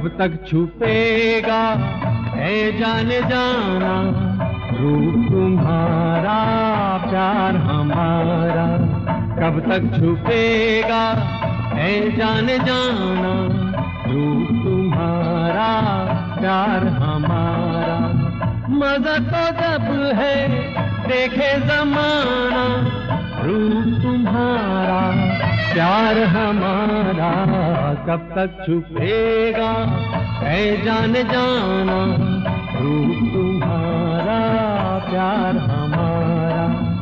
कब तक छुपेगा है जाने जाना, रूप तुम्हारा प्यार हमारा। कब तक छुपेगा है जाने जाना, रूप तुम्हारा प्यार हमारा। मजा तो जब है देखे जमाना, रूप तुम्हारा प्यार हमारा। कब तक छुपेगा है जाने जाना, रूप तुम्हारा प्यार हमारा।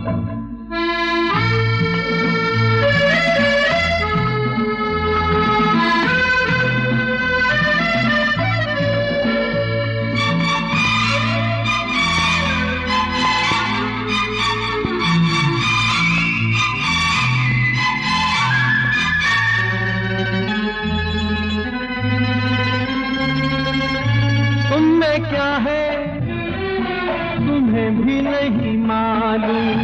तुममें क्या है तुम्हें भी नहीं मालूम,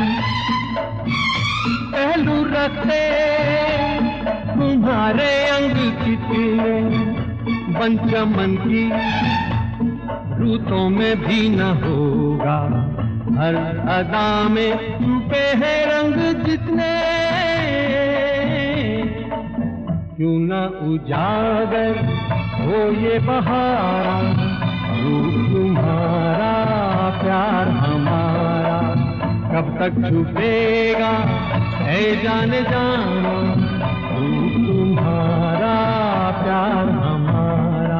पहलू रखते तुम्हारे अंग कितने, बन चमन की रूतों में भी न होगा, हर अदा में छुपे हैं रंग जितने। क्यों न उजागर हो ये बहारा, रूप तुम्हारा प्यार हमारा। कब तक छुपेगा है जाने जाना, रूप तुम्हारा प्यार हमारा।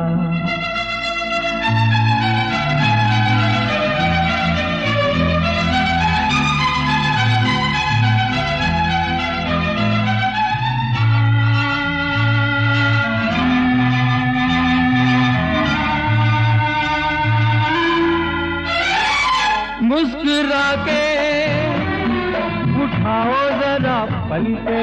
मुस्कुरा के उठाओ जरा पलके,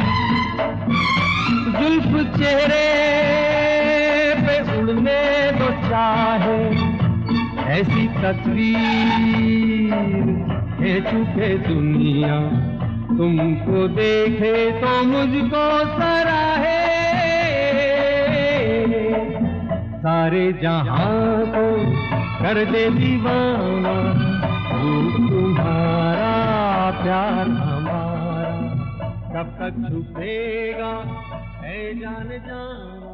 जुल्फ चेहरे पे उड़ने दो चाहे, ऐसी तस्वीर है चुके दुनिया, तुमको देखे तो मुझको सराहे। सारे जहां को कर दे दीवाना, रूप तुम्हारा प्यार हमारा। कब तक छुपेगा है जाने जाना।